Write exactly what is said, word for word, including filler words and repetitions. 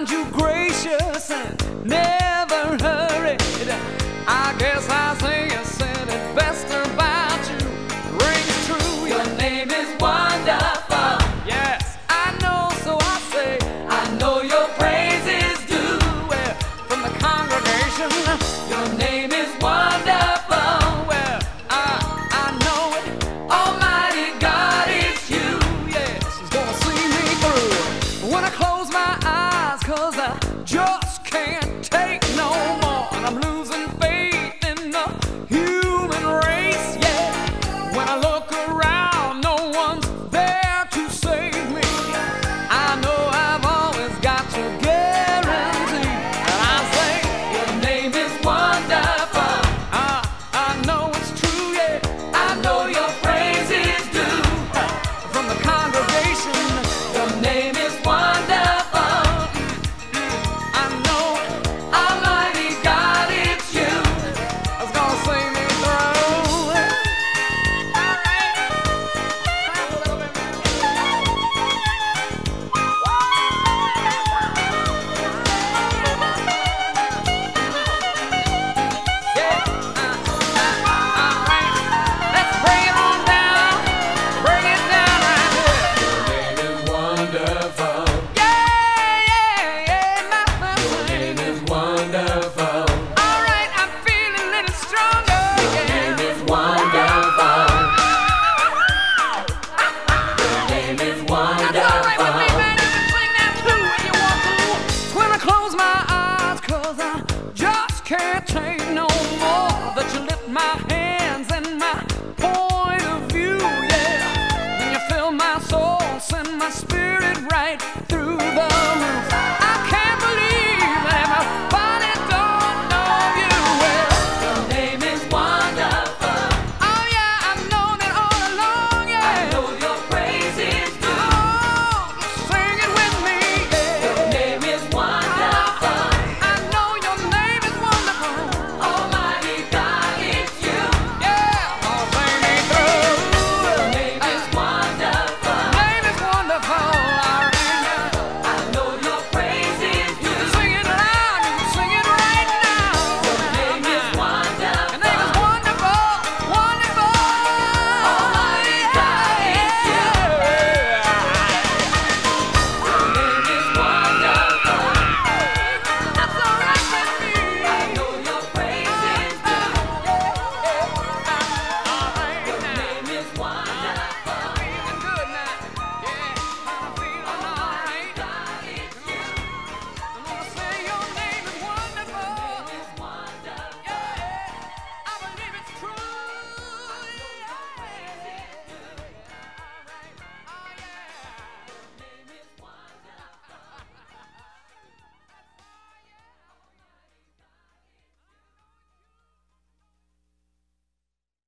find you gracious and never hurried. I guess I say you said it best about you. Rings true, your name is wonderful. Yes, I know, so I say, I know your praise is due. Well, from the congregation, your name is wonderful. Well, I, I know it, Almighty God, it's you. Yes, it's gonna see me through. When I close my eyes, cause I just can't take no more, and I'm losing faith in the human race, yeah. When I look around, no one's there to save me. I know I've always got to guarantee, and I say, your name is wonderful. I, I know it's true, yeah. I know your praise is due. From the congregation, your name is wonderful. I know, Almighty God, it's you. That's gonna see me through. All right. Clap a little bit, man. Yeah. Uh, uh, all right. Let's bring it on down. Bring it down right here. Your name is wonderful. Yeah, yeah, yeah, my Your name friend. is wonderful. All right, I'm feeling a little stronger. Your name Yeah. is wonderful. Your name is That's all right with me, wonderful. man. You can sing that too when you want to. It's when I close my eyes, cause I just can't take no more. That you lift my hands and my point of view, yeah. Then you fill my soul, send my spirit right through the